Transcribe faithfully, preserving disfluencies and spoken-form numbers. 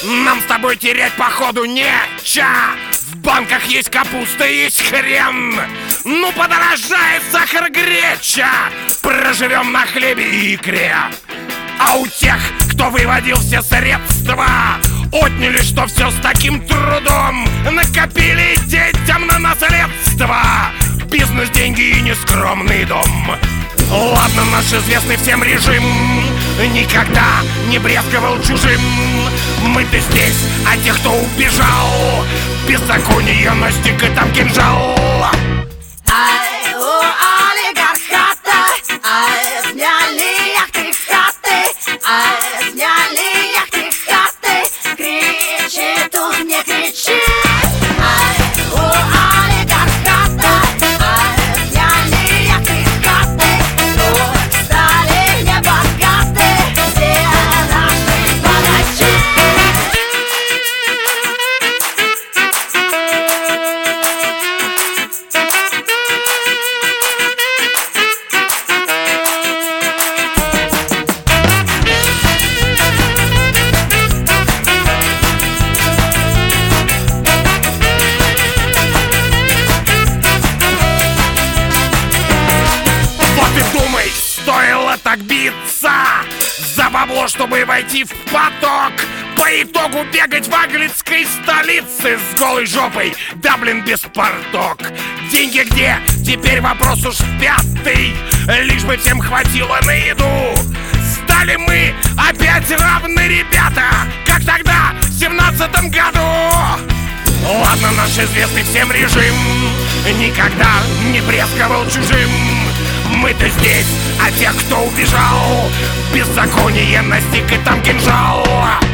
Нам с тобой терять походу неча. В банках есть капуста, есть хрен. Ну подорожает сахар, греча. Проживем на хлебе и икре. А у тех, кто выводил все средства, отняли, что все с таким трудом. Накопили детям на наследство, бизнес, деньги и нескромный дом. Ладно, наш известный всем режим никогда не брезговал чужим. Мы-то здесь, а те, кто убежал, беззаконие настиг и там кинжал. Ай, у олигархата, ай, сняли яхты хаты, ай, сняли яхты хаты, кричи тут не кричи. Ай, у олигархата, ай, сняли яхты хаты, тут стали небогаты все наши богачи. Стоило так биться за бабло, чтобы войти в поток. По итогу бегать в английской столице с голой жопой, да блин без порток. Деньги где? Теперь вопрос уж пятый. Лишь бы всем хватило на еду. Стали мы опять равны, ребята, как тогда, в семнадцатом году. Ладно, наш известный всем режим никогда не брезговал чужим. Мы-то здесь, а тех, кто убежал, беззаконие настиг и там кинжал.